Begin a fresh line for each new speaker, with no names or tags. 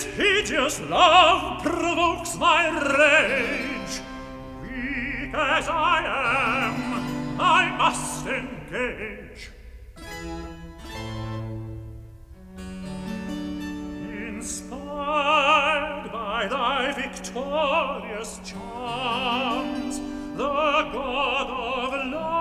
hideous love provokes my rage. Weak as I am, I must engage. Inspired by thy victorious charms, the god of love